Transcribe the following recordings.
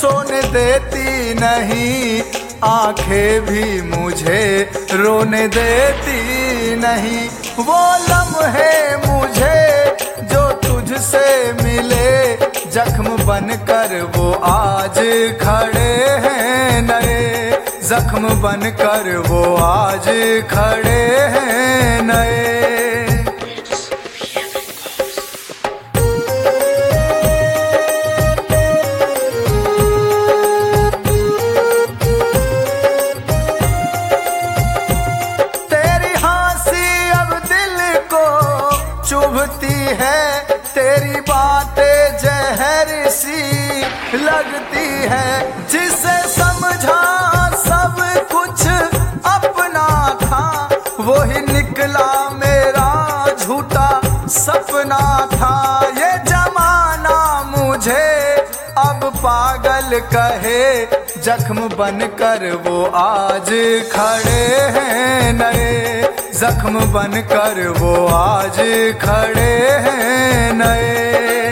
सोने देती नहीं, आंखें भी मुझे रोने देती नहीं। वो लम्हे मुझे जो तुझसे मिले, जख्म बनकर वो आज खड़े हैं नए। जख्म बनकर वो आज खड़े हैं नए। चुभती है तेरी बातें जहर सी लगती है। जिसे समझा सब कुछ अपना था, वो ही निकला मेरा झूठा सपना था। ये जमाना मुझे अब पागल कहे, जख्म बनकर वो आज खड़े हैं नए। जख्म बनकर वो आज खड़े हैं नए।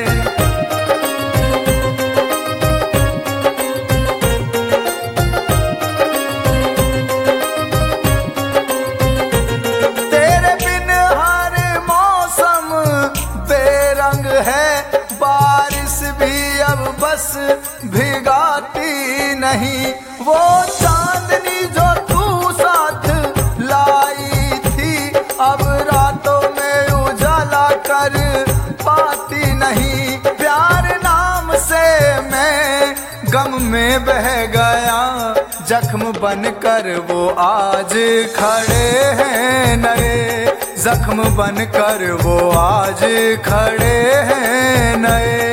तेरे बिन हर मौसम बेरंग है, बारिश भी अब बस भिगाती नहीं। वो चांदनी जो तू साथ लाई थी, अब रातों में उजाला कर पाती नहीं। प्यार नाम से मैं गम में बह गया, जख्म बनकर वो आज खड़े हैं नए। जख्म बनकर वो आज खड़े हैं नए।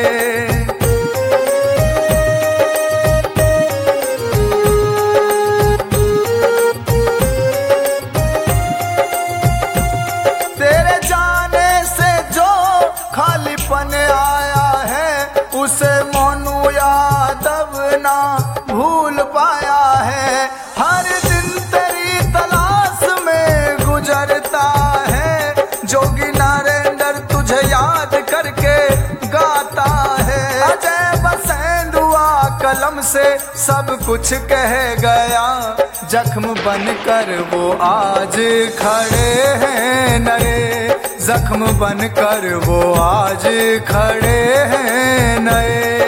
आया है उसे मोनू यादव ना भूल पाया है। हर दिन तेरी तलाश में गुजरता है, जोगी नरेंद्र तुझे याद करके गाता है। अजय बसेंदुआ कलम से सब कुछ कह गया, जख्म बनकर वो आज खड़े हैं नए। जख्म बनकर वो आज खड़े हैं नए।